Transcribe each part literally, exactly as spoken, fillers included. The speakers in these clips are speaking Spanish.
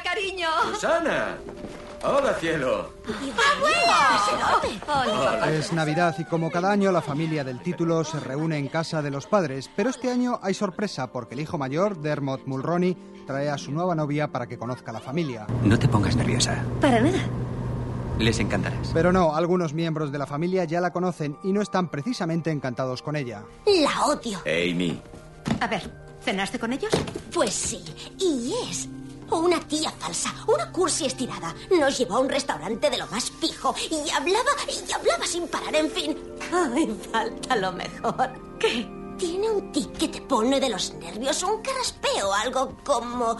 cariño! ¡Susana! ¡Hola, cielo! ¡Abuelo! Hola. Es Navidad y como cada año la familia del título se reúne en casa de los padres, pero este año hay sorpresa porque el hijo mayor, Dermot Mulroney, trae a su nueva novia para que conozca a la familia. No te pongas nerviosa. Para nada. Les encantarás. Pero no, algunos miembros de la familia ya la conocen y no están precisamente encantados con ella. La odio. Amy. A ver, ¿cenaste con ellos? Pues sí, y es una tía falsa, una cursi estirada. Nos llevó a un restaurante de lo más fijo y hablaba y hablaba sin parar, en fin. Ay, falta lo mejor. ¿Qué? Tiene un tic que te pone de los nervios, un carraspeo, algo como...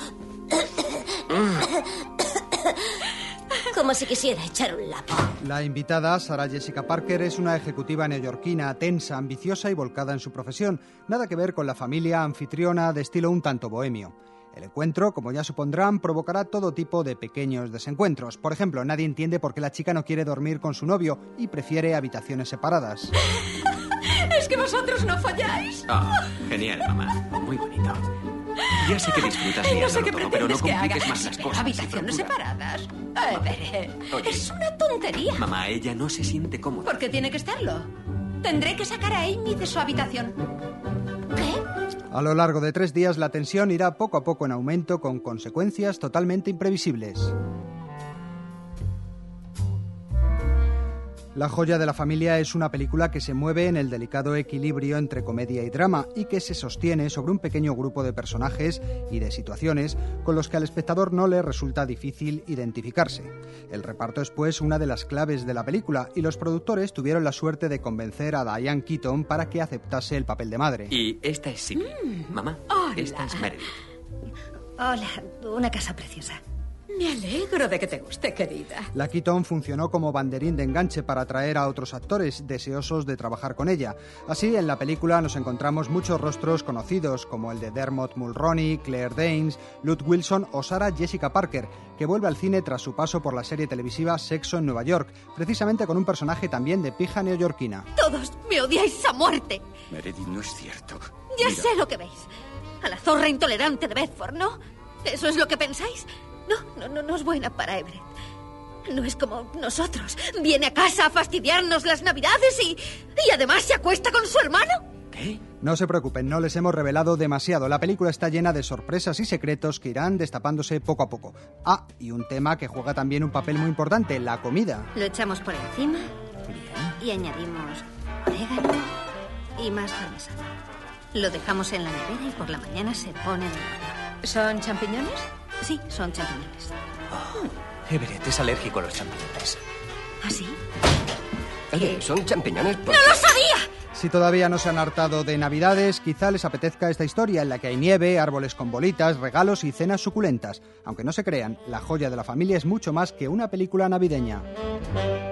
como si quisiera echar un lapo. La invitada, Sarah Jessica Parker, es una ejecutiva neoyorquina, tensa, ambiciosa y volcada en su profesión. Nada que ver con la familia anfitriona de estilo un tanto bohemio. El encuentro, como ya supondrán, provocará todo tipo de pequeños desencuentros. Por ejemplo, nadie entiende por qué la chica no quiere dormir con su novio y prefiere habitaciones separadas. ¿Es que vosotros no folláis? Ah, genial, mamá. Muy bonito. Ya sé que disfrutas Ay, no sé liándolo qué todo, pero no pretendes que compliques haga. más las cosas. Habitaciones y procura. separadas. Everett, Oye. es una tontería. Mamá, ella no se siente cómoda. ¿Por qué tiene que estarlo? Tendré que sacar a Amy de su habitación. ¿Qué? A lo largo de tres días la tensión irá poco a poco en aumento con consecuencias totalmente imprevisibles. La joya de la familia es una película que se mueve en el delicado equilibrio entre comedia y drama y que se sostiene sobre un pequeño grupo de personajes y de situaciones con los que al espectador no le resulta difícil identificarse. El reparto es pues una de las claves de la película y los productores tuvieron la suerte de convencer a Diane Keaton para que aceptase el papel de madre. Y esta es Sydney. Mm. Mamá, Hola. esta es Meredith. Hola, una casa preciosa. Me alegro de que te guste, querida. La Keaton funcionó como banderín de enganche para atraer a otros actores deseosos de trabajar con ella. Así, en la película nos encontramos muchos rostros conocidos, como el de Dermot Mulroney, Claire Danes, Luke Wilson o Sarah Jessica Parker, que vuelve al cine tras su paso por la serie televisiva Sexo en Nueva York, precisamente con un personaje también de pija neoyorquina. Todos me odiáis a muerte. Meredith, no es cierto. Ya Mira. sé lo que veis. A la zorra intolerante de Bedford, ¿no? ¿Eso es lo que pensáis? No, no, no, no es buena para Everett. No es como nosotros. Viene a casa a fastidiarnos las navidades y... y además se acuesta con su hermano. ¿Qué? No se preocupen, no les hemos revelado demasiado. La película está llena de sorpresas y secretos que irán destapándose poco a poco. Ah, y un tema que juega también un papel muy importante, la comida. Lo echamos por encima y añadimos orégano y más parmesano. Lo dejamos en la nevera y por la mañana se pone de moda. ¿Son champiñones? Sí, son champiñones. Oh, Everett es alérgico a los champiñones. ¿Ah, sí? Oye, ¿son champiñones? ¡No lo sabía! Si todavía no se han hartado de Navidades, quizá les apetezca esta historia en la que hay nieve, árboles con bolitas, regalos y cenas suculentas. Aunque no se crean, La joya de la familia es mucho más que una película navideña.